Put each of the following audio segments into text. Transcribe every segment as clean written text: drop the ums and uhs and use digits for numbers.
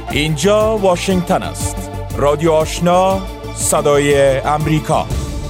اینجا واشنگتن است. رادیو آشنا، صدای امریکا.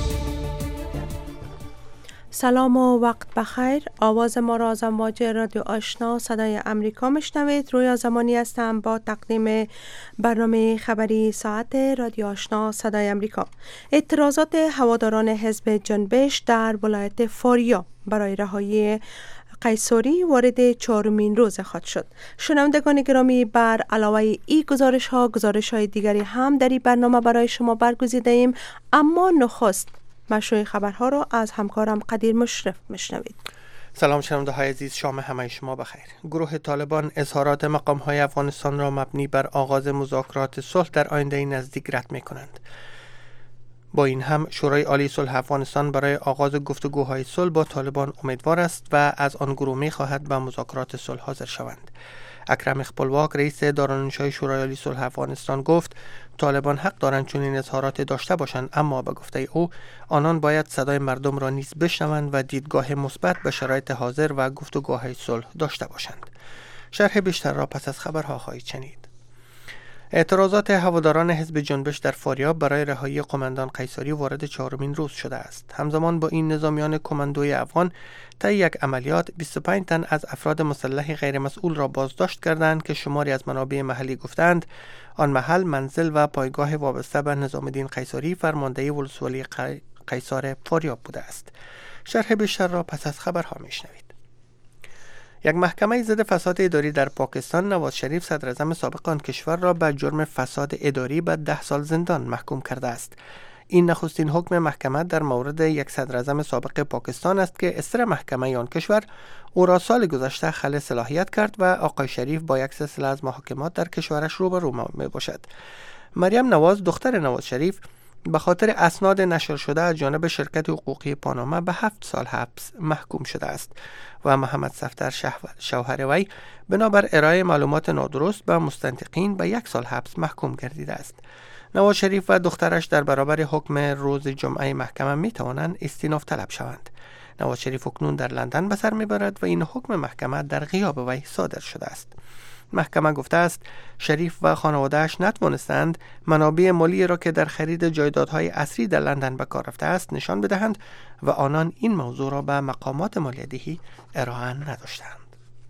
سلام و وقت بخیر. آواز ما را از امواج رادیو آشنا صدای امریکا میشنوید. رویا زمانی هستم با تقدیم برنامه خبری ساعت رادیو آشنا صدای امریکا. اعتراضات هواداران حزب جنبش در ولایت فلوریدا برای رهایی قیصری وارد 4مین روز خود شد. شنوندگان گرامی، بر علاوه این گزارش های دیگری هم در این برنامه برای شما برگزیده ایم، اما نخست مشروع خبرها را از همکارم قدیر مشرف میشنوید. سلام شنونده های عزیز، شام همه شما بخیر. گروه طالبان اظهارات مقام های افغانستان را مبنی بر آغاز مذاکرات صلح در آینده نزدیک رد می کنند. با این هم شورای عالی صلح افغانستان برای آغاز گفتگوهای صلح با طالبان امیدوار است و از آن گروه می خواهد به مذاکرات صلح حاضر شوند. اکرم خپلواک رئیس دارالانشای شورای عالی صلح افغانستان گفت طالبان حق دارند چنین اظهارات داشته باشند، اما به گفته او آنان باید صدای مردم را نیز بشنوند و دیدگاه مثبت به شرایط حاضر و گفتگوهای صلح داشته باشند. شرح بیشتر را پس از خبرها خواهید شنید. اعتراضات هواداران حزب جنبش در فاریاب برای رهایی قماندان قیصری وارد 4مین روز شده است. همزمان با این نظامیان کماندوی افغان طی یک عملیات 25 تن از افراد مسلح غیر مسئول را بازداشت کردند که شماری از منابع محلی گفتند آن محل منزل و پایگاه وابسته به نظام الدین قیصری فرمانده ولسوالی قیصار فاریاب بوده است. شرح بیشتر را پس از خبرها میشنوید. یک محکمه ضد فساد اداری در پاکستان نواز شریف صدراعظم سابق آن کشور را به جرم فساد اداری به 10 سال زندان محکوم کرده است. این نخستین حکم محکمه در مورد یک صدراعظم سابق پاکستان است که اصر محکمه آن کشور او را سال گذشته خلع صلاحیت کرد و آقای شریف با یک سلسله از محاکمات در کشورش روبرو می باشد. مریم نواز دختر نواز شریف به خاطر اسناد نشر شده از جانب شرکت حقوقی پاناما به 7 سال حبس محکوم شده است و محمد صفدر شوهر وی بنابر ارائه معلومات نادرست به مستنطقین به 1 سال حبس محکوم گردیده است. نواز شریف و دخترش در برابر حکم روز جمعه محکمه می توانند استیناف طلب شوند. نواز شریف اکنون در لندن به سر می برد و این حکم محکمه در غیاب وی صادر شده است. محکمه گفته است شریف و خانواده‌اش نتوانستند منابع مالی را که در خرید جایدادهای اصلی در لندن به کار رفته است نشان بدهند و آنان این موضوع را به مقامات مالیات‌دهی ارائه نداشتند.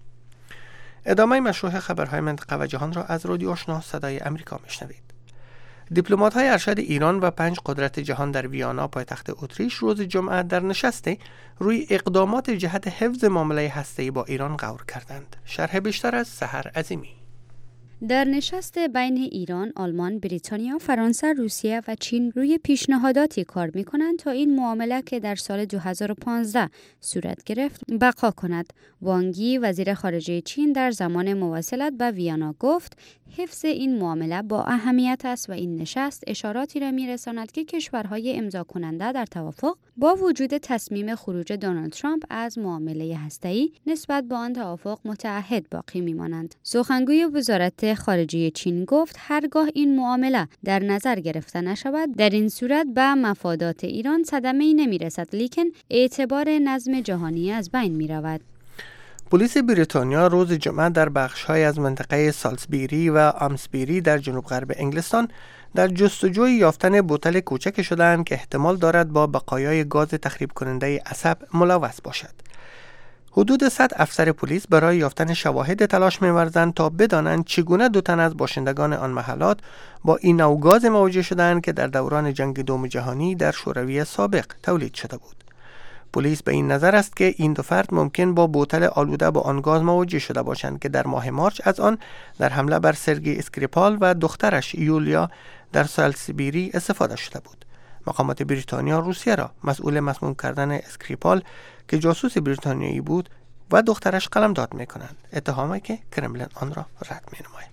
ادامه مشروع خبرهای منطقه و جهان را از رادیو آشنا صدای امریکا میشنوید. دیپلمات‌های ارشد ایران و 5 قدرت جهان در ویانا پایتخت اتریش روز جمعه در نشستی روی اقدامات جهت حفظ معامله هسته‌ای با ایران غور کردند. شرح بیشتر از سحر عظیمی. در نشست بین ایران، آلمان، بریتانیا، فرانسه، روسیه و چین روی پیشنهاداتی کار می‌کنند تا این معامله که در سال 2015 صورت گرفت بقا کند. وانگ یی وزیر خارجه چین در زمان مواصلت به ویانا گفت حفظ این معامله با اهمیت است و این نشست اشاراتی را می‌رساند که کشورهای امضا کننده در توافق با وجود تصمیم خروج دونالد ترامپ از معامله هسته‌ای نسبت به آن توافق متعهد باقی می‌مانند. سخنگوی وزارت خارجه چین گفت هرگاه این معامله در نظر گرفته نشود در این صورت به مفادات ایران صدمه‌ای نمی‌رسد، لیکن اعتبار نظم جهانی از بین می‌رود. پلیس بریتانیا روز جمعه در بخش‌های از منطقه سالزبری و آمسبری در جنوب غرب انگلستان در جستجوی یافتن بوتل کوچک شدند که احتمال دارد با بقایای گاز تخریب کننده عصب ملوث باشد. حدود 100 افسر پلیس برای یافتن شواهد تلاش می‌ورزند تا بدانند چگونه 2 تن از باشندگان آن محلات با این نوع گاز مواجه شدند که در دوران جنگ دوم جهانی در شوروی سابق تولید شده بود. پلیس به این نظر است که این 2 فرد ممکن با بوتل آلوده با آن گاز مواجه شده باشند که در ماه مارچ از آن در حمله بر سرگی اسکریپال و دخترش یولیا در سالزبری استفاده شده بود. مقامات بریتانیا روسیه را مسئول مسموم کردن اسکریپال که جاسوس بریتانیایی بود و دخترش قلمداد می‌کنند، اتهامی که کرملین آن را رد می‌نماید.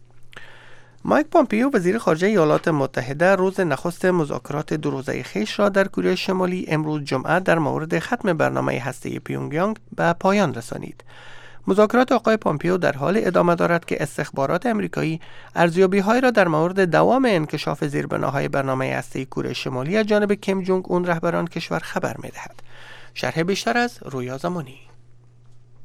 مایک پامپیو وزیر خارجه ایالات متحده روز نخست مذاکرات 2 روزه خویش را در کره شمالی امروز جمعه در مورد ختم برنامه هسته‌ای پیونگیانگ به پایان رسانید. مذاکرات آقای پامپیو در حال ادامه دارد که استخبارات آمریکایی ارزیابی‌های را در مورد دوام انکشاف زیربناهای برنامه هسته‌ای کره شمالی از جانب کیم جونگ اون رهبران کشور خبر می‌دهد. شرح بیشتر از رویا زمانی.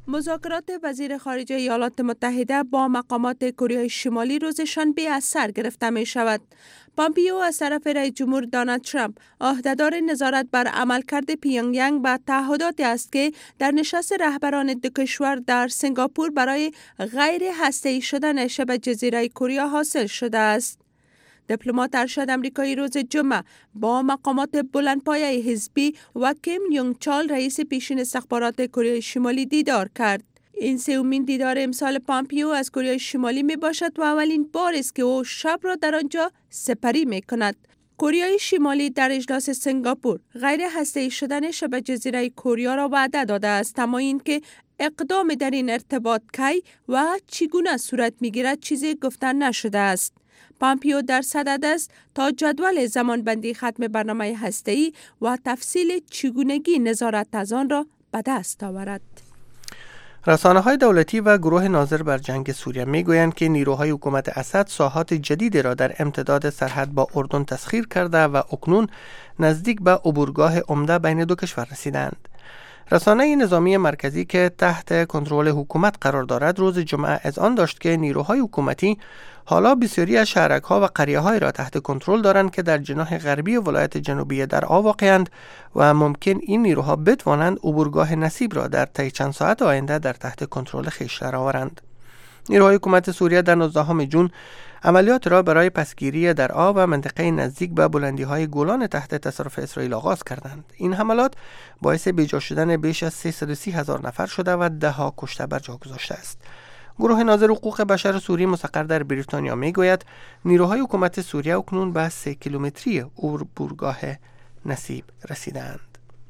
مذاکرات وزیر خارجه ایالات متحده با مقامات کره شمالی روز شنبه از سر گرفته می شود. پامپیو از طرف رئیس جمهور دونالد ترامپ عهدهدار نظارت بر عملکرد پیونگیانگ به تعهداتی است که در نشست رهبران دو کشور در سنگاپور برای غیر هسته‌ای شدن شبه جزیره کره حاصل شده است. دیپلمات ارشد امریکایی روز جمعه با مقامات بلندپایه حزبی و کیم یونگ چال رئیس پیشین استخبارات کره شمالی دیدار کرد. این سومین دیدار امسال پامپیو از کره شمالی می باشد و اولین بار است که او شب را در آنجا سپری می کند. کره شمالی در اجلاس سنگاپور غیر هسته‌ای شدن شبه جزیره کره را وعده داده است، اما اینکه اقدام در این ارتباط کی و چگونه صورت می گیرد چیزی گفته نشده است. پامپیو در صدد است تا جدول زمانبندی ختم برنامه هسته‌ای و تفصیل چگونگی نظارت از آن را به دست آورد. رسانه‌های دولتی و گروه ناظر بر جنگ سوریه می‌گویند که نیروهای حکومت اسد ساحات جدیدی را در امتداد سرحد با اردن تسخیر کرده و اکنون نزدیک به عبورگاه عمده بین دو کشور رسیدند. رسانه نظامی مرکزی که تحت کنترل حکومت قرار دارد روز جمعه اذعان داشت که نیروهای حکومتی حالا بسیاری از شهرک‌ها و قریه‌های را تحت کنترل دارند که در جناح غربی ولایت جنوبی درعا واقع‌اند و ممکن این نیروها بتوانند عبورگاه نصیب را در طی چند ساعت آینده در تحت کنترل خویش درآورند. نیروهای حکومت سوریه در 19 ژوئن عملیات را برای پسگیری درعا و منطقه نزدیک به بلندی‌های گولان تحت تصرف اسرائیل آغاز کردند. این حملات باعث بیجا شدن بیش از 330,000 نفر شده و ده‌ها کشته بر جا گذاشته است. گروه ناظر حقوق بشر سوریه مستقر در بریتانیا میگوید نیروهای حکومت سوریه اکنون به 3 کیلومتری عبورگاه نصیب رسیدند.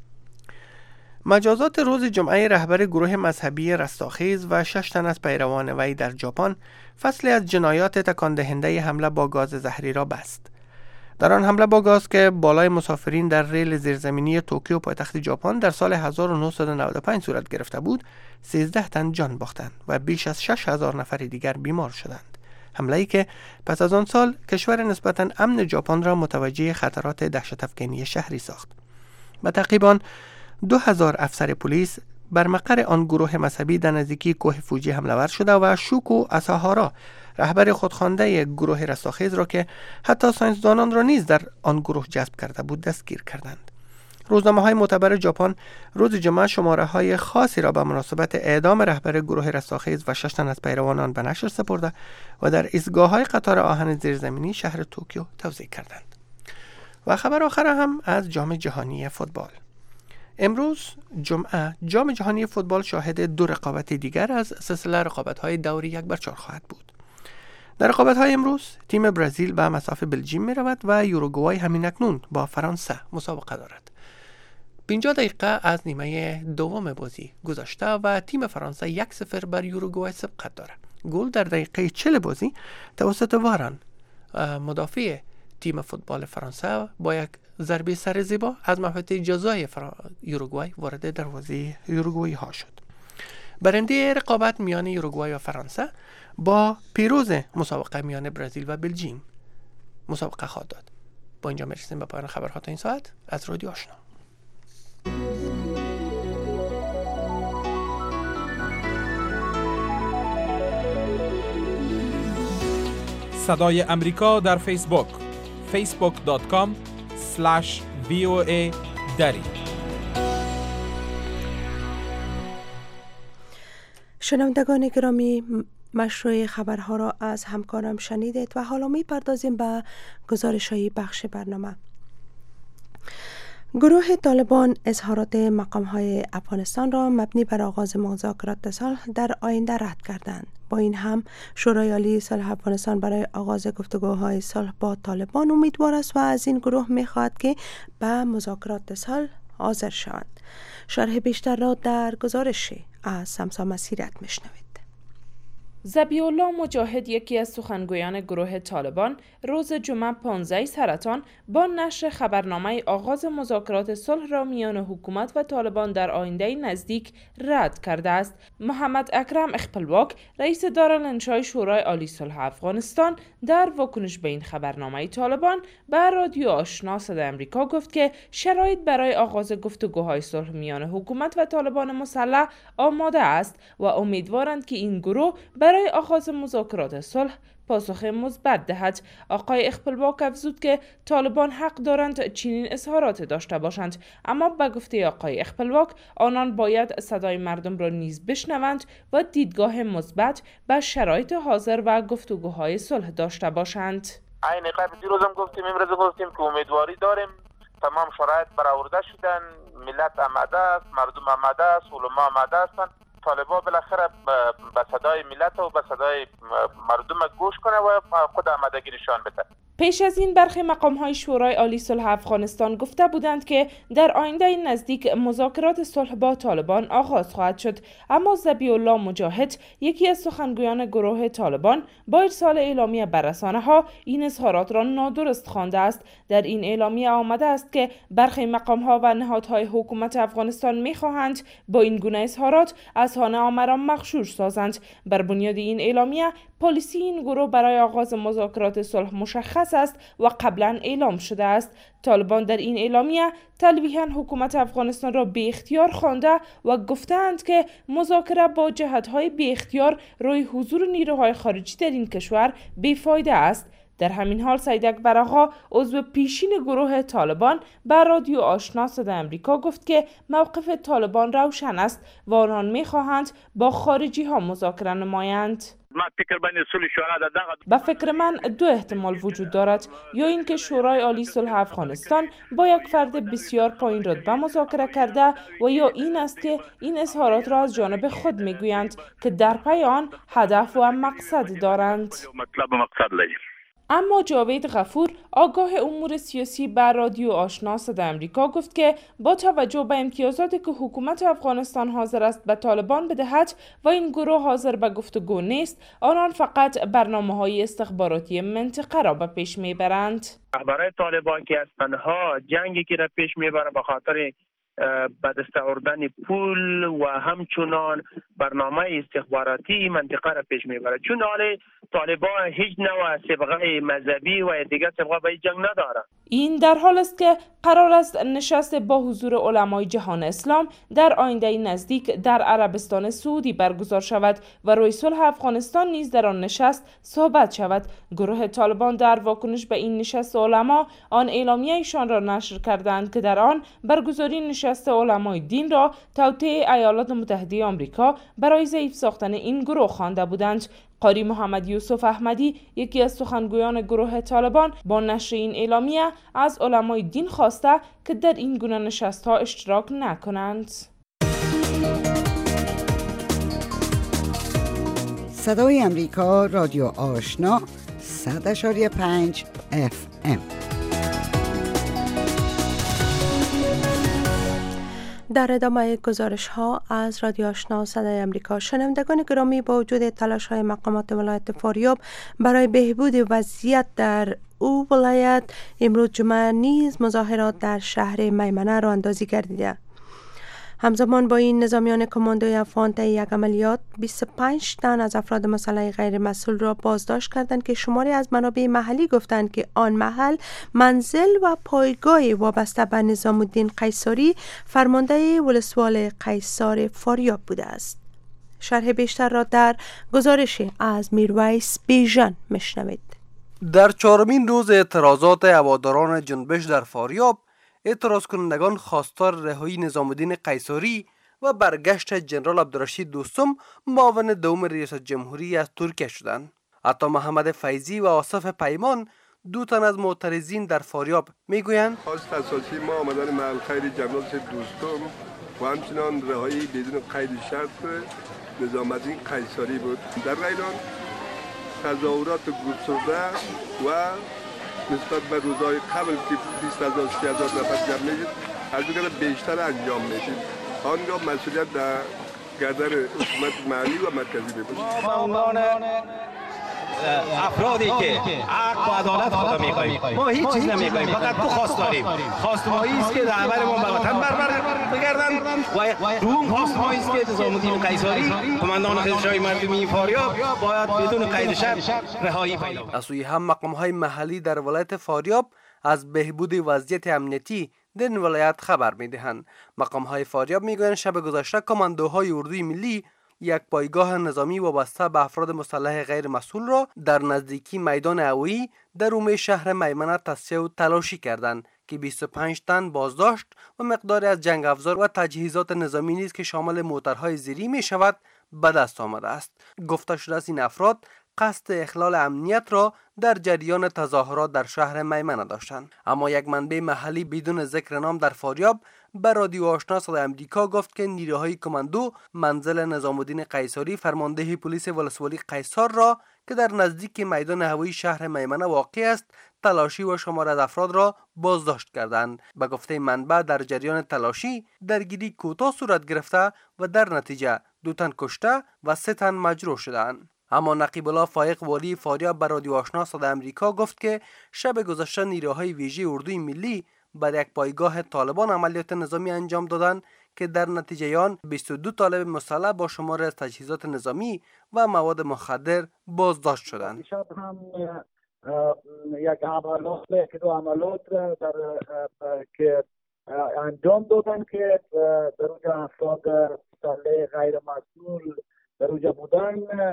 مجازات روز جمعه رهبر گروه مذهبی رستاخیز و 6 تن از پیروان وی در ژاپن فصلی از جنایات تکان دهنده حمله با گاز زهری را بست. در آن حمله با گاز که بالای مسافرین در ریل زیرزمینی توکیو پایتخت ژاپن در سال 1995 صورت گرفته بود، 13 تن جان باختند و بیش از 6,000 نفر دیگر بیمار شدند. حمله‌ای که پس از آن سال کشور نسبتاً امن ژاپن را متوجه خطرات دهشت‌افکنی شهری ساخت. به تعقیب آن 2000 افسر پلیس بر مقر آن گروه مذهبی در نزدیکی کوه فوجی حمله ور شده و شوکو اساهارا رهبر خودخوانده گروه رستاخیز را که حتی ساینسدانان را نیز در آن گروه جذب کرده بود دستگیر کردند. روزنامه‌های معتبر ژاپن روز جمعه شماره‌های خاصی را به مناسبت اعدام رهبر گروه رستاخیز و 6 تن از پیروانان به نشر سپرده و در ایستگاه‌های قطار آهن زیرزمینی شهر توکیو توزیع کردند. و خبر آخر هم از جام جهانی فوتبال. امروز جمعه جام جهانی فوتبال شاهد 2 رقابت دیگر از سلسله رقابت‌های دور 1/4 خواهد بود. در رقابت‌های امروز تیم برزیل به مصاف بلژیم می‌رود و یوروگوای همین اکنون با فرانسه مسابقه دارد. 50 دقیقه از نیمه دوم بازی گذشته و تیم فرانسه 1-0 بر یوروگوای سبقت دارد. گل در دقیقه 40 بازی توسط واران مدافع تیم فوتبال فرانسه با یک ضربه سر زیبا از محوطه جزای یوروگوای وارد دروازه یوروگوایی ها شد. برنده رقابت میان یوروگوای و فرانسه با پیروز مسابقه میان برزیل و بلژیم مسابقه خواهد داد. با اینجا میرسیم به پایان خبرها تا این ساعت از رادیو آشنا. صدای امریکا در فیسبوک facebook.com/VOA دری. شنوندگان گرامی، مشروع خبرها را از همکارم شنیدید و حالا می پردازیم به گزارش‌های بخش برنامه. گروه طالبان اظهارات مقام‌های افغانستان را مبنی بر آغاز مذاکرات صلح در آینده رد کردند. با این هم شورای عالی صلح افغانستان برای آغاز گفتگوهای صلح با طالبان امیدوار است و از این گروه می‌خواهد که به مذاکرات صلح حاضر شوند. شرح بیشتر را در گزارش از سمسا مسیرت میشنوید. ذبیح الله مجاهد، یکی از سخنگویان گروه طالبان، روز جمعه 15 سرطان با نشر خبرنامه آغاز مذاکرات صلح را میان حکومت و طالبان در آینده نزدیک رد کرده است. محمد اکرم اخپلواک، رئیس دارالانشای شورای عالی صلح افغانستان، در واکنش به این خبرنامه طالبان به رادیو آشنا صدای آمریکا گفت که شرایط برای آغاز گفتگوهای صلح میان حکومت و طالبان مسلح آماده است و امیدوارند که این گروه برای آغاز مذاکرات صلح پاسخ مثبت دهد. آقای اخپلواک افزود که طالبان حق دارند چنین اظهارات داشته باشند، اما به گفته آقای اخپلواک آنان باید صدای مردم را نیز بشنوند و دیدگاه مثبت به شرایط حاضر و گفتگوهای صلح داشته باشند. عین قبل دیروز هم گفتیم، امروز گفتیم که امیدواری داریم، تمام شرایط برآورده شدن، ملت آماده است، مردم آماده است، علما آماده هستند. طالبان بالاخره به صدای ملت و به صدای مردم گوش کنه و خود آمادگی نشان بده. پیش از این برخی مقام‌های شورای عالی صلح افغانستان گفته بودند که در آینده نزدیک مذاکرات صلح با طالبان آغاز خواهد شد، اما ذبیح الله مجاهد، یکی از سخنگویان گروه طالبان، با ارسال اعلامیه بر رسانه‌ها این اظهارات را نادرست خوانده است. در این اعلامیه آمده است که برخی مقام‌ها و نهادهای حکومت افغانستان می‌خواهند با این گونه اظهارات اذهان را مغشوش سازند. بر بنیاد این اعلامیه پالیسی این گروه برای آغاز مذاکرات صلح مشخص است و قبلا اعلام شده است. طالبان در این اعلامیه تلویحاً حکومت افغانستان را بی اختیار خوانده و گفتند که مذاکره با جهت‌های بی اختیار روی حضور نیروهای خارجی در این کشور بیفایده است. در همین حال سید اکبر آقا، عضو پیشین گروه طالبان، به رادیو آشنا صدای آمریکا گفت که موقف طالبان روشن است و آنان می‌خواهند با خارجی ها مذاکره نمایند. به فکر من دو احتمال وجود دارد، یا اینکه شورای عالی صلح افغانستان با یک فرد بسیار پایین رتبه مذاکره کرده و یا این است که این اظهارات را از جانب خود میگویند که در پی آن هدف و مقصد دارند. اما جاوید غفور، آگاه امور سیاسی، بر رادیو آشنا صدای آمریکا گفت که با توجه به امتیازاتی که حکومت افغانستان حاضر است به طالبان بدهد و این گروه حاضر به گفتگو نیست، آنان فقط برنامه‌های استخباراتی منطقه را به پیش میبرند. رهبران طالبان که از تنها جنگی که را پیش میبرند به خاطر به دست آوردن پول و همچنان برنامه استخباراتی منطقه را پیش میبرد، چون حال طالبان هیچ نوع سابقه مذهبی و دیگر سابقه به جنگ نداره. این در حال است که قرار است نشست با حضور علمای جهان اسلام در آینده نزدیک در عربستان سعودی برگزار شود و روی صلح افغانستان نیز در آن نشست صحبت شود. گروه طالبان در واکنش به این نشست علما آن اعلامیه ایشان را نشر کردند که در آن برگزاری نشست علمای دین را توطئه ایالات متحده آمریکا برای ضعیف ساختن این گروه خوانده بودند. قاری محمد یوسف احمدی، یکی از سخنگویان گروه طالبان، با نشر این اعلامیه از علمای دین خواسته که در این گونه نشست‌ها اشتراک نکنند. صدای آمریکا، رادیو آشنا، 100.5 FM. در ادامه گزارش ها از رادیو آشنا صدای آمریکا، شنوندگان گرامی، با وجود تلاش های مقامات ولایت فاریاب برای بهبود وضعیت در او ولایت، امروز جمعه نیز مظاهرات در شهر میمنه راه اندازی گردیده. همزمان با این نظامیان کماندوی افغان طی یک عملیات 25 تن از افراد مسلح غیر مسئول را بازداشت کردند که شماری از منابع محلی گفتند که آن محل منزل و پایگاه وابسته به نظام الدین قیصاری، فرمانده ولسوال قیصار فاریاب بوده است. شرح بیشتر را در گزارش از میرویس بیژن میشنوید. در چهارمین روز اعتراضات هواداران جنبش در فاریاب، اعتراض کنندگان خواستار رهایی نظام الدین قیصاری و برگشت جنرال عبدالرشید دوستم، معاون دوم ریاست جمهوری از ترکیه شدند. عطا محمد فیضی و آصف پیمان، دو تن از معترضین در فاریاب، میگویند خواست اساسی ما آمدن محل خیر جنرال دوستم و همچنان رهایی بدون قید شرط نظام الدین قیصاری بود. در ایران تظاهرات گسترده و نسبت به روزهای قبل که 20,000 30,000 نفر جمع میشد، از اینکه بیشتر انجام میشد. آنگاه مسئولیت در گردن حکومت محلی و مرکزی بباشیم. ما عنوان افرادی که حق و عدالت خدا می‌خوایم، ما هیچ چیز نمی‌خوایم، فقط تو خواست داریم. خواست ما است که رهبرمون به وطن بگردن و دوم خواست ما است که نظام‌الدین قیصری قماندان خیزش‌های مردمی فاریاب باید بدون قید شرط رهایی پیدا کند. از سوی هم مقام‌های محلی در ولایت فاریاب از بهبود وضعیت امنیتی در این ولایت خبر می‌دهند. مقام‌های فاریاب می‌گویند شب گذشته کماندوهای اردوی ملی یک پایگاه نظامی وابسته به افراد مسلح غیر مسئول را در نزدیکی میدان هوایی در حومه شهر میمنه تصفیه و تلاشی کردند که 25 تن بازداشت و مقداری از جنگ افزار و تجهیزات نظامی نیز که شامل موترهای زیری می شود به دست آمده است. گفته شده است این افراد قصد اخلال امنیت را در جریان تظاهرات در شهر میمنه داشتند. اما یک منبع محلی بدون ذکر نام در فاریاب به رادیو آشنا صدای امریکا گفت که نیروهای کماندو منزل نظام‌الدین قیصری فرمانده پلیس ولسوالی قیصر را که در نزدیک میدان هوایی شهر میمنه واقع است تلاشی و شمار از افراد را بازداشت کردند. به گفته منبع در جریان تلاشی درگیری کوتاه صورت گرفته و در نتیجه 2 تن کشته و 3 تن مجروح شدند. اما نقیب الله فایق والی فاریاب به رادیو آشنا صدای امریکا گفت که شب گذشته نیروهای ویژه اردوی ملی بر یک پایگاه طالبان عملیات نظامی انجام دادند که در نتیجه آن 22 طالب مسلح با شمار از تجهیزات نظامی و مواد مخدر بازداشت شدند. شب هم یک عملیات که 2 عملیات در که انجام دادن که در اونجا افراد مسلح غیر مسئول در اونجا بودن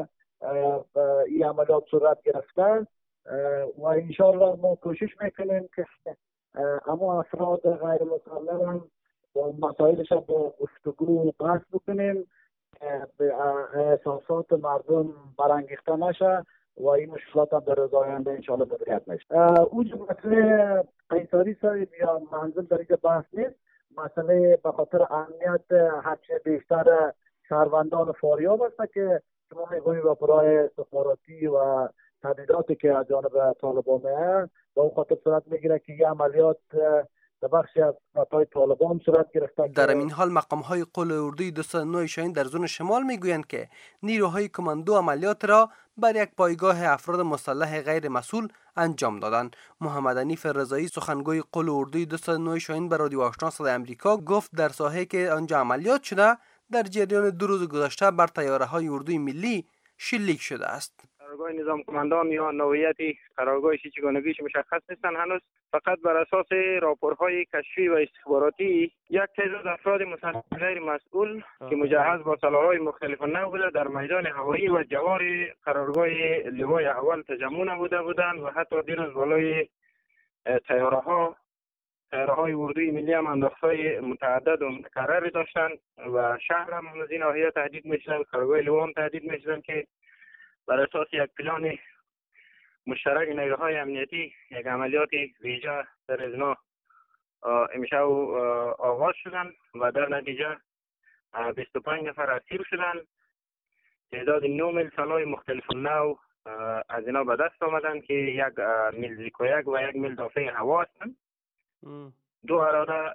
این عملیات صورت گرفتن و انشاءالله ما کوشش میکنیم که اما افراد غیر مسلح هم مسائلش را با گفتگو بحث بکنیم به احساسات مردم برانگیخته نشه و این مشکلات هم در روز آینده انشاءالله مدیریت نشه. اونجا مسئله قیصری صاحب یا منزل در اینجا بحث نیست. مسئله به خاطر امنیت هرچه بیشتر شهروندان فاریاب است که شما میگویید راپورهای استخباراتی و تهدیداتی که از جانب طالبان میاد با اون خاطر صورت میگیره که یه عملیات در بخشی از نتای طالبان صورت گرفته. در این حال مقام‌های قل اردوی 209 شاهین در زون شمال میگویند که نیروهای کماندو عملیات را بر یک پایگاه افراد مسلح غیر مسئول انجام دادند. محمد حنیف رضایی سخنگوی قل اردوی 209 شاهین به رادیو آشنا صدای امریکا گفت در ساحه که آنجا عملیات شده در جریان 2 روز گذشته بر طیاره‌های اردوی ملی شلیک شده است. قرارگاه نظام کماندان یا نوعیت قرارگاه چگونگیش مشخص نیستند هنوز، فقط بر اساس راپورهای کشفی و استخباراتی یک تعداد افراد مسلح غیر مسئول که مجهز با سلاح‌های مختلف نوع بوده در میدان هوایی و جوار قرارگاه لوای اول تجمع نموده بودند و حتی دیروز بالای طیاره‌های اردوی ملی هم انداخته‌های متعدد و متکرر داشتند و شهر هم از این ناحیه تهدید می‌شدند، قرارگاه لوا هم تهدید می‌شدند که بر اساس یک پلان مشترک نیروهای امنیتی یک عملیات ویژه در ازنا امشب آغاز شدند و در نتیجه 25 نفر اسیر شدند. تعداد 9 میل سلاح مختلف النوع از اینا به دست آمدند که 1 میل زیکویک و 1 میل دافع هوا هستند. 2 اراده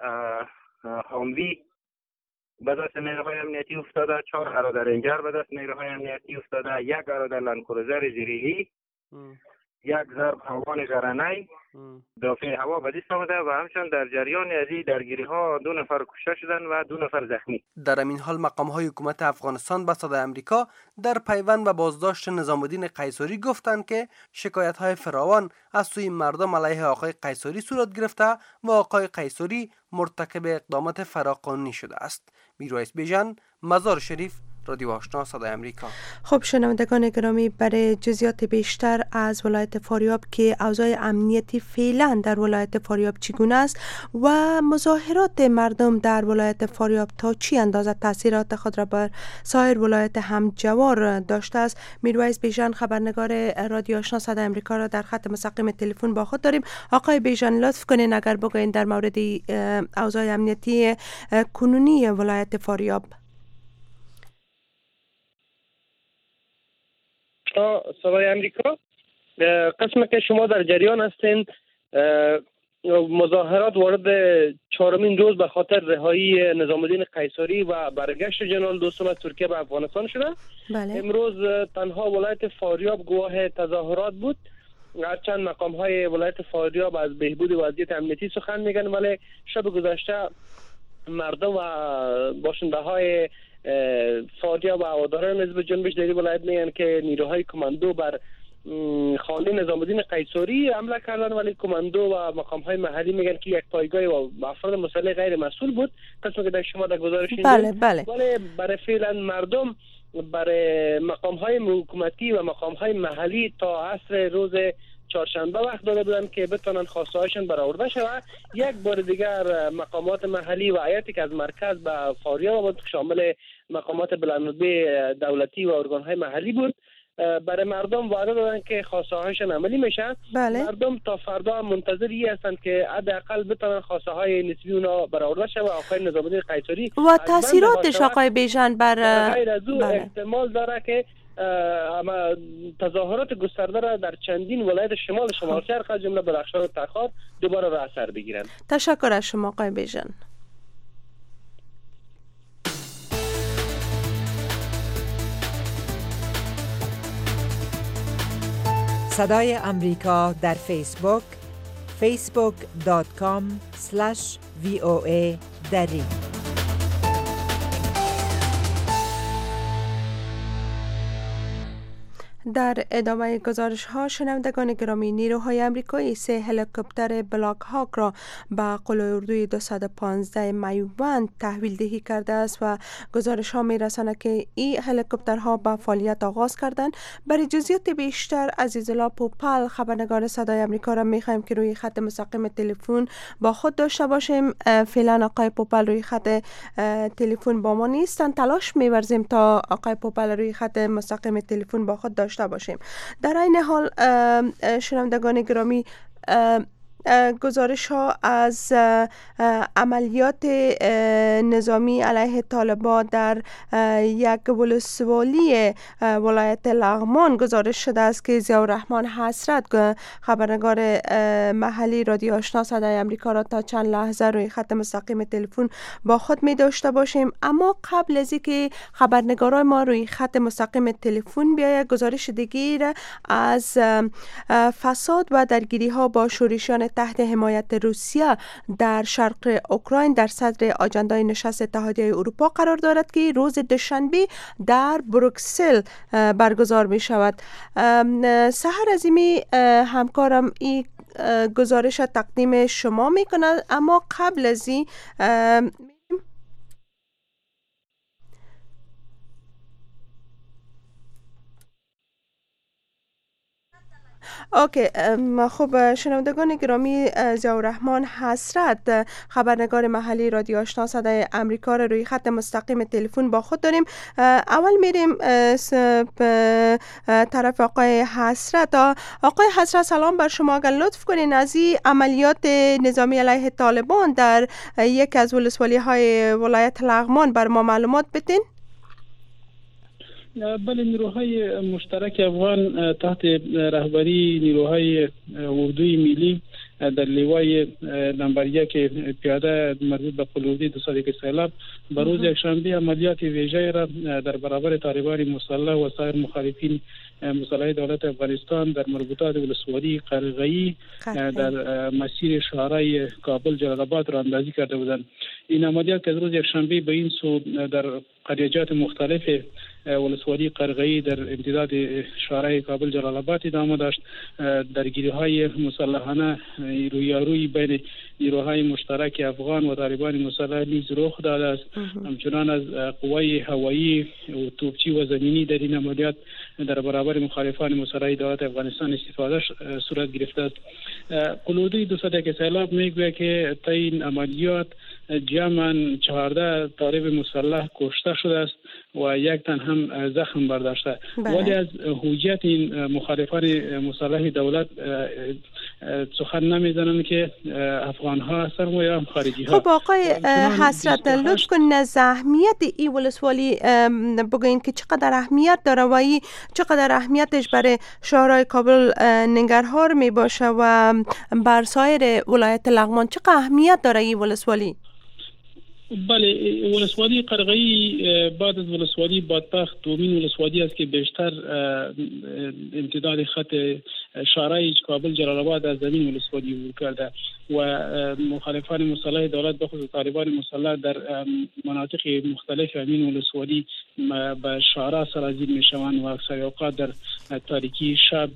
هاموی به دست نیروهای امنیتی افتاده، 4 اراده رنجر به دست نیروهای امنیتی افتاده، 1 اراده لندکروزر زیریهی، 1 ضرب هوان گرانه دافع هوا به دست آمده و همچنین در جریان از این درگیری ها 2 نفر کشته شدند و 2 نفر زخمی. در این حال مقام‌های حکومت افغانستان به صدای امریکا در پیوند به بازداشت نظام‌الدین قیصری گفتند که شکایت‌های فراوان از سوی مردم علیه آقای قیصری صورت گرفته و آقای قیصری مرتکب اقدامات فراقانونی شده است. میرویس بیژن، مزار شریف، رادیو آشنا صدای امریکا. خب شنوندگان گرامی، برای جزئیات بیشتر از ولایت فاریاب که اوضاع امنیتی فعلا در ولایت فاریاب چگونه است و مظاهرات مردم در ولایت فاریاب تا چی اندازه تاثیرات خود را بر سایر ولایت همجوار داشته است، میرویس بیژن خبرنگار رادیو آشنا صدای امریکا را در خط مستقیم تلفن با خود داریم. آقای بیژن، لطف کنین اگر بگوین در مورد اوضاع امنیتی کنونی ولایت فاریاب. صدای امریکا، قسم که شما در جریان هستین مظاهرات وارد 4مین روز به خاطر رهایی نظام الدین قیصری و برگشت جنرال دوستم از ترکیه به افغانستان شده. بله. امروز تنها ولایت فاریاب گواه تظاهرات بود. هرچند مقام های ولایت فاریاب از بهبود وضعیت امنیتی سخن میگن، ولی شب گذشته مردم و باشنده های فاریاب و هواداران حزب جنبش در ولایت میگن که نیروهای کماندو بر خانه نظام الدین قیصری حمله کردن، ولی کماندو و مقام های محلی میگن که یک پایگاه و افراد مسلح غیر مسئول بود. قسم که در شما در گزارش بله بله. ولی برای فعلا مردم برای مقام های حکومتی و مقام های محلی تا عصر روز چهارشنبه وقت داده بودن که بتونن خواسته هاشون برآورده شود. یک بار دیگر مقامات محلی و هیئتی که از مرکز به فاریاب بود شامل مقامات بلندرتبه دولتی و ارگان های محلی بود برای مردم وعده دادن که خواسته هاشون عملی میشه. بله. مردم تا فردا منتظری هستند که حداقل بتونن خواسته های نسبی اونا برآورده شود. آقای نظام الدین قیصری و تاثیراتش آقای بیژن بر غیر از او احتمال داره که تظاهرات گسترده را در چندین ولایت شمال شرق از جمله بدخشان و تخار دوباره را اثر بگیرند. تشکر از شما آقای بیژن. صدای امریکا در فیسبوک facebook.com/VOA دری. در ادامه گزارش ها شنوندگان گرامی، نیروهای آمریکایی 3 هلیکوپتر بلاک هاک را به قلعه اردوی 215 میوند تحویل دهی کرده است و گزارش ها می رساند که این هلیکوپترها به فعالیت آغاز کردند. برای جزئیات بیشتر عزیزالله پوپل خبرنگار صدای آمریکا را می خواهیم که روی خط مستقیم تلفن با خود داشته باشیم. فعلا آقای پوپل روی خط تلفن با ما نیستند. تلاش می ورزیم تا آقای پوپل روی خط مستقیم تلفن با خود داشته باشیم. در این حال شنوندگان گرامی، گزارش ها از عملیات نظامی علیه طالبان در یک ولسوالی ولایت لغمان گزارش شده است که ضیاءالرحمن حسرت خبرنگار محلی رادیو آشنا صدای آمریکا را تا چند لحظه روی خط مستقیم تلفن با خود می داشته باشیم. اما قبل از اینکه خبرنگارای ما روی خط مستقیم تلفن بیاید، گزارش دیگری از فساد و درگیری ها با شورشیان تحت حمایت روسیه در شرق اوکراین در صدر آجندای نشست اتحادیه اروپا قرار دارد که روز دوشنبه در بروکسل برگزار می شود. سحر عظیمی همکارم این گزارش تقدیم شما می کند، اما قبل از این اوکی. خب شنوندگان گرامی، ضیاءالرحمن حسرت خبرنگار محلی رادیو آشنا صدای آمریکا را روی خط مستقیم تلفن با خود داریم. اول میریم طرف آقای حسرت. آقای حسرت سلام بر شما. اگر لطف کنین از این عملیات نظامی علیه طالبان در یک از ولسوالی های ولایت لغمان بر ما معلومات بدین. بله، نیروهای مشترک افغان تحت رهبری نیروهای اردوی ملی در لیوای نمبر 1 پیاده مربوط به قلعه 201 سیلاب به روز یکشنبه عملیات ویژه را در برابر طالبان مسلح و سایر مخالفین مسلح دولت افغانستان در مربوطات ولسوالی قرغه‌ای در مسیر شهرهای کابل جلال آباد را اندازی کرده بودند. این عملیات که از روز یکشنبه به این سو در قریه‌جات مختلف ولسوالی قرغه‌ای در امتداد شهرهای کابل جلال آباد ادامه داشت. درگیری‌های مسلحانه رویارویی بین نیروهای مشترک افغان و طالبان مسلح نیز رخ داده است. همچنان از قوای هوایی و توپچی و زمینی در این عملیات در برابر مخالفان مسلح دولت افغانستان استفاده صورت گرفته است. قلعه 201 سیلاب میگوید که تا این عملیات جمعاً 14 طالب مسلح کشته شده است و یک تن هم زخم برداشته. ولی از هویت این مخالفان مسلح دولت سخن نمیزنن که افغان ها هستن و یا خارجی ها. خب آقای حسرت لطف کنین از اهمیت این ولسوالی بگوین که چقدر اهمیت داره و چقدر اهمیتش برای شهرهای کابل ننگرهار می باشه و بر سایر ولایت لغمان چقدر اهمیت داره این ولسوالی؟ بله، ولسوالی قرغی بعد از ولسوالی بادپخت دومین ولسوالی است که بیشتر امتداد خط شهرهای کابل جلال آباد از زمین ولسوالی عبور کرده و مخالفان مسلح دولت بخصوص طالبان مسلح در مناطق مختلف همین ولسوالی به شهرها سرازیر میشوند و اکثر اوقات در تاریکی شب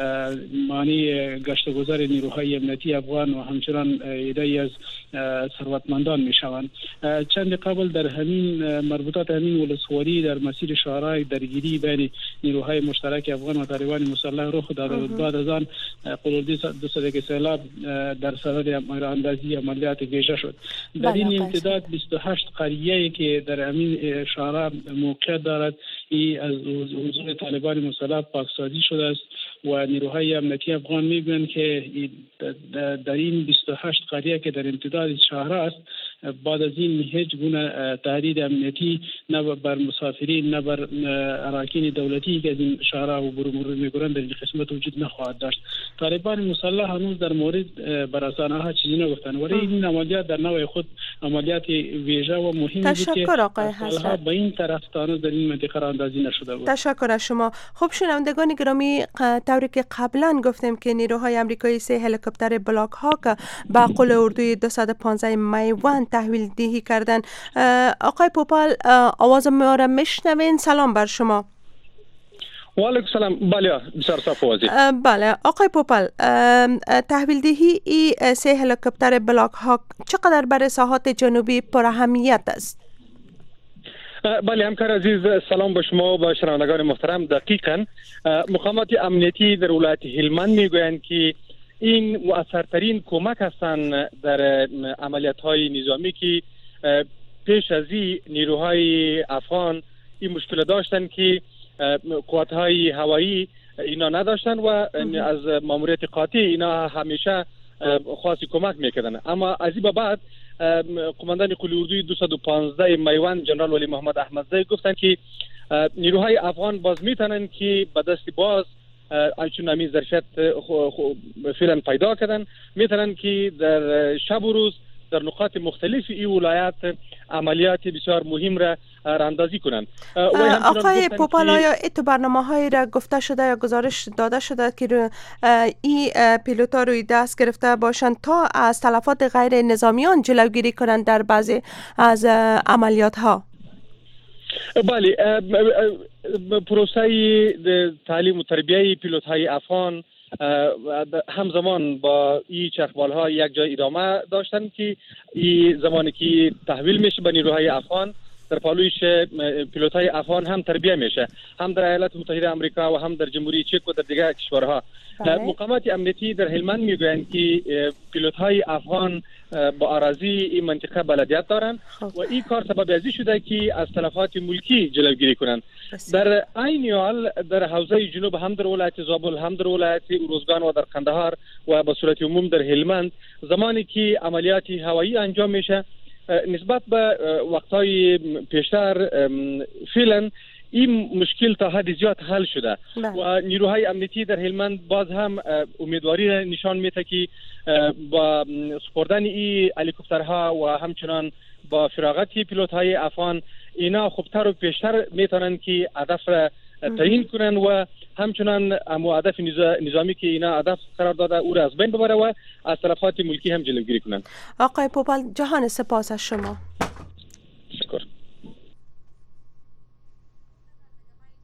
مانع گشت و گذار نیروهای امنیتی افغان و همچنان عده‌ای از ثروتمندان میشوند. چند قبل در همین مربوطات همین ولسوالی در مسیر شهرهای درگیری بین نیروهای مشترک افغان و طالبان مسلح رخ داد و بعد از آن قلوردی 200 سیلاب در صدد اندازی عملیات ویژه شد. در این امتداد 28 قریه‌ای که در همین شهرها موقعیت دارد از حضور طالبان مسلح پاکسازی شده است و نیروهای امنیتی افغان میگویند که در این 28 قریه که در امتداد شهر است بعد از این هیچ گونه تهدید امنیتی نه بر مسافرین نه بر اراکین دولتی که از این شهرها عبور می‌کنند در این قسمت وجود نخواهد داشت. طالبان مسلح هنوز در مورد بر رسانه‌ها چیزی نگفتند ولی این عملیات در نوع خود عملیات ویژه و مهمی بود که سالها به این طرف تانوز در این منطقه را اندازی نشده بود. تشکر از شما. خب شنوندگان گرامی، طوری که قبلا گفتیم که نیروهای آمریکایی 3 هلیکوپتر بلاک هاک به قول اردوی 215 میوند تحویل دهی کردن. آقای پوپال آواز ما را میشنوین؟ سلام بر شما. و علیکم سلام. بله بسیار صاف واضح. بله آقای پوپال، تحویل دهی ای 3 هلیکوپتر بلاک هاک چقدر برای ساحات جنوبی پر اهمیت است؟ بله همکار عزیز، سلام به شما و به شنوندگان محترم. دقیقاً مقامات امنیتی در ولایت هلمند میگویند که این مؤثرترین کمک هستند در عملیات‌های نظامی که پیش از این نیروهای افغان این مشکل داشتن که قوت‌های هوایی اینا نداشتن و از ماموریت قاطع اینا همیشه خواست کمک میکردن. اما از این به بعد قماندان قول اردوی 215 میوند جنرال ولی محمد احمدزی گفتن که نیروهای افغان باز میتونن که به دست باز چون همین ظرفیت فعلا پیدا کردن میتونن که در شب و روز در نقاط مختلف این ولایت عملیات بسیار مهم را راندازی کنند. آقای پوپال، آیا تو برنامه‌های را گفته شده یا گزارش داده شده که این پیلوتا روی دست گرفته باشند تا از تلفات غیر نظامیان جلوگیری کنند در بعضی از عملیات ها؟ بله، پروسه تعلیم و تربیه پیلوت های افغان همزمان با این چرخبال ها یک جای ادامه داشتن که این زمانی که تحویل میشه به نیروهای افغان در پالویش پیلوت های افغان هم تربیه میشه، هم در ایالات متحده آمریکا و هم در جمهوری چک و در دیگر کشورها. مقامات امنیتی در هلمند میگویند که پیلوت های افغان با اراضی این منطقه بلدیت دارند و این کار سبب ازی شده که از تلفات ملکی جلوگیری کنند. در عین حال در حوزه جنوب هم در ولایت زابل هم در ولایت اروزگان و در قندهار و به صورت عموم در هلمند زمانی که عملیات هوایی انجام میشه نسبت به وقتهای پیشتر فعلا این مشکل تا حد زیاد حل شده و نیروهای امنیتی در هلمند باز هم امیدواری نشان میده که با سپردن این هلیکوپترها و همچنان با فراغت پیلوت‌های افغان اینا خوبتر و پیشتر میتونن که هدف را تعیین کنن و همچنان هدف نظامی که اینا هدف قرار داده او را از بین ببره و از تلفات ملکی هم جلوگیری کنن. آقای پوپال جهان سپاس از شما. شکر.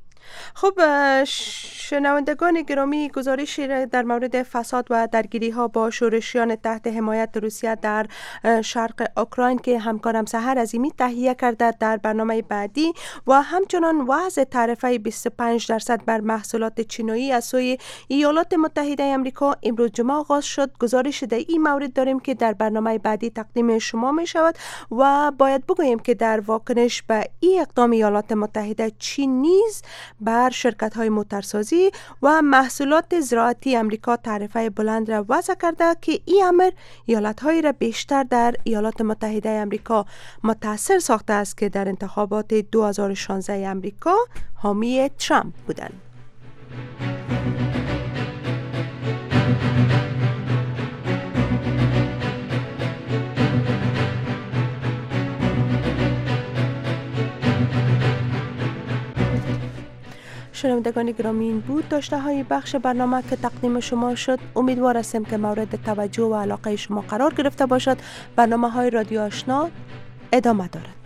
خب شنوندگان گرامی، گزارشی در مورد فساد و درگیری ها با شورشیان تحت حمایت روسیه در شرق اوکراین که همکارم سحر عظیمی تهیه کرده در برنامه بعدی و همچنان وضع تعرفه 25% بر محصولات چینایی از سوی ایالات متحده آمریکا امروز جمعه آغاز شد. گزارش در این مورد داریم که در برنامه بعدی تقدیم شما می شود و باید بگوییم که در واکنش به این اقدام ایالات متحده، چین نیز بر شرکت‌های موتورسازی و محصولات زراعتی آمریکا تعرفه بلند را وضع کرده که این امر ایالت‌های را بیشتر در ایالات متحده آمریکا متاثر ساخته است که در انتخابات 2016 آمریکا حامی ترامپ بودند. شنوندگان گرامی، این بود داشته های بخش برنامه که تقدیم شما شد. امیدوار هستم که مورد توجه و علاقه شما قرار گرفته باشد. برنامه های رادیو آشنا ادامه دارد.